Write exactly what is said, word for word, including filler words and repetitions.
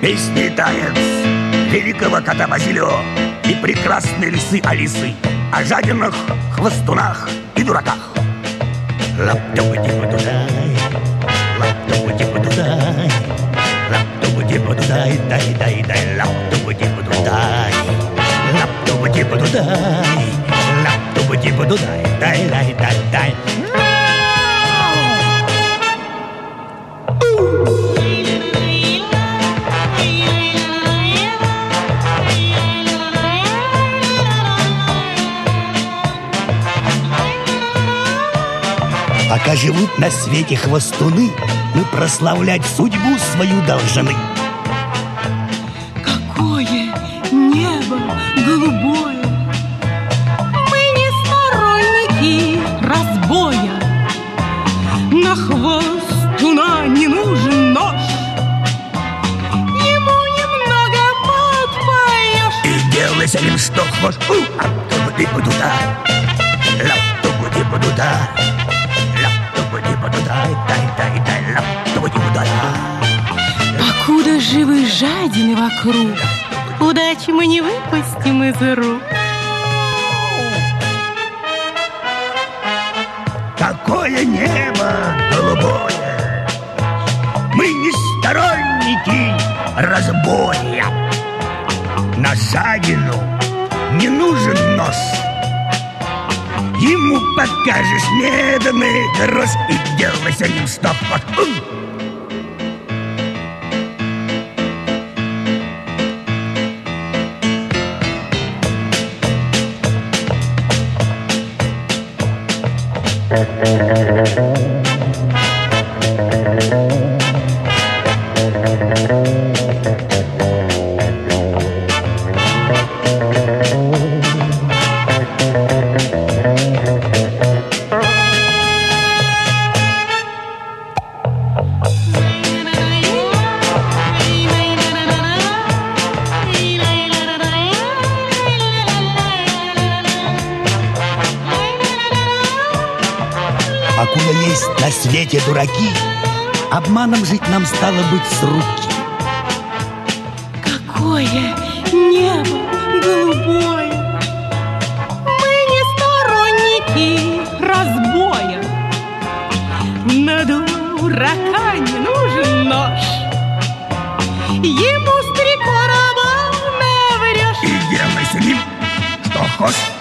Песни и танец великого кота Базилио и прекрасной лисы Алисы о жадинах, хвостунах и дураках. Лап-тупа-типа-дудай, лап-тупа-типа-дудай, лап-тупа-типа-дудай, дай-дай-дай, лап-тупа-типа-дудай, лап-тупа-типа-дудай, лап-тупа-типа-дудай, дай-дай-дай-дай. Пока живут на свете хвостуны, мы прославлять судьбу свою должны. Какое небо голубое! Мы не сторонники разбоя. На хвостуна не нужен нож, ему немного подпоешь. И делай с ним что хочешь. Лап-тупа-типа-туда, лап-тупа-типа-туда, покуда живы жадины вокруг, удачи мы не выпустим из рук. Какое небо голубое! Мы не сторонники разбоя. На жадину не нужен нож, ему покажешь медный грош и делай с ним что хочешь. Покуда есть на свете дураки, обманом жить нам стало быть с руки. Какое небо голубое! Мы не сторонники разбоя. На дурака не нужен нож, ему с три короба наврешь. И делай с ним что хочешь.